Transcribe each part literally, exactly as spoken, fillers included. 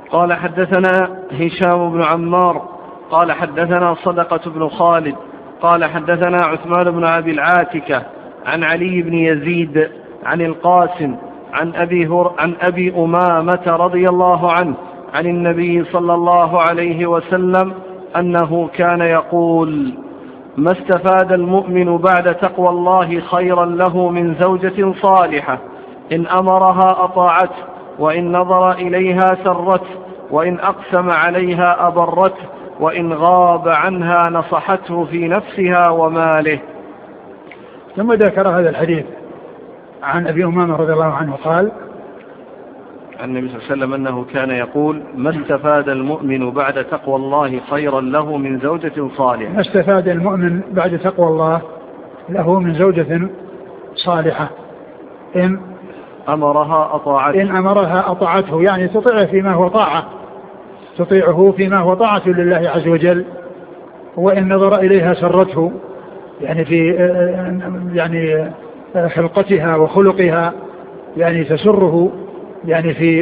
قال حدثنا هشام بن عمار قال حدثنا صدقة بن خالد قال حدثنا عثمان بن أبي العاتكة عن علي بن يزيد عن القاسم عن أبي, هر عن أبي أمامة رضي الله عنه عن النبي صلى الله عليه وسلم أنه كان يقول: ما استفاد المؤمن بعد تقوى الله خيرا له من زوجة صالحة إن أمرها أطاعته وإن نظر إليها سرته وإن أقسم عليها أبرته وإن غاب عنها نصحته في نفسها وماله. ثم ذكر هذا الحديث عن أبي أمامة رضي الله عنه قال عن النبي صلى الله عليه وسلم أنه كان يقول: ما استفاد المؤمن بعد تقوى الله خيرا له من زوجة صالحة. ما استفاد المؤمن بعد تقوى الله له من زوجة صالحة إن أمرها أطاعته إن أمرها أطاعته، يعني تطيعه فيما هو طاعة تطيعه فيما هو طاعة لله عز وجل، وإن نظر إليها سرته، يعني في يعني خلقتها وخلقها، يعني تسره يعني في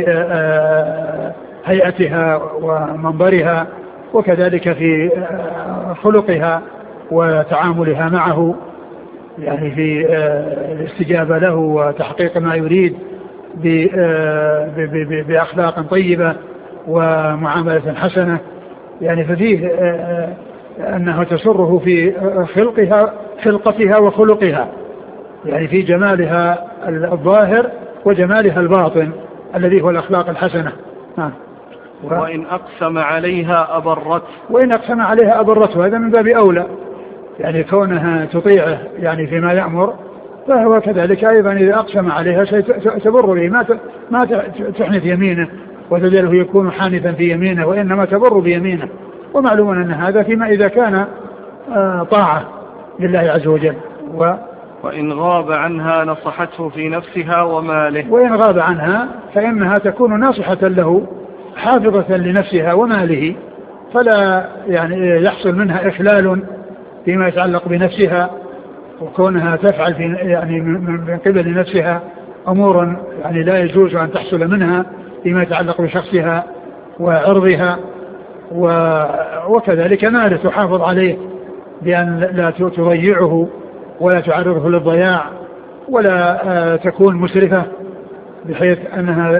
هيئتها ومنظرها، وكذلك في خلقها وتعاملها معه، يعني في الاستجابة له وتحقيق ما يريد بأخلاق طيبة ومعاملة حسنة، يعني ففيه أنه تسره في خلقها خلقتها وخلقها، يعني في جمالها الظاهر وجمالها الباطن الذي هو الأخلاق الحسنة. و... وإن أقسم عليها أبرته وإن أقسم عليها أبرته، هذا من باب أولى، يعني كونها تطيعه يعني فيما يأمر، فهو كذلك أيضا إذا أقسم عليها تبر به، ما ما تحنث يمينه وتجعله يكون حانثا في يمينه، وإنما تبر بيمينه. ومعلوم أن هذا فيما إذا كان طاعة لله عز وجل. و وإن غاب عنها نصحته في نفسها وماله. وإن غاب عنها فإنها تكون ناصحة له حافظة لنفسها وماله، فلا يعني يحصل منها إخلال فيما يتعلق بنفسها، وكونها تفعل في يعني من قبل نفسها أمورا يعني لا يجوز أن تحصل منها فيما يتعلق بشخصها وعرضها، وكذلك ماله تحافظ عليه بأن لا تضيعه ولا تعرضه للضياع، ولا تكون مسرفة بحيث أنها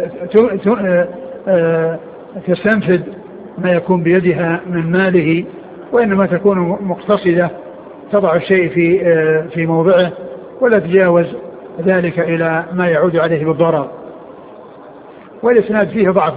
تستنفذ ما يكون بيدها من ماله، وإنما تكون مقتصدة تضع الشيء في في موضعه ولا تجاوز ذلك إلى ما يعود عليه بالضرر. والإسناد فيه ضعف.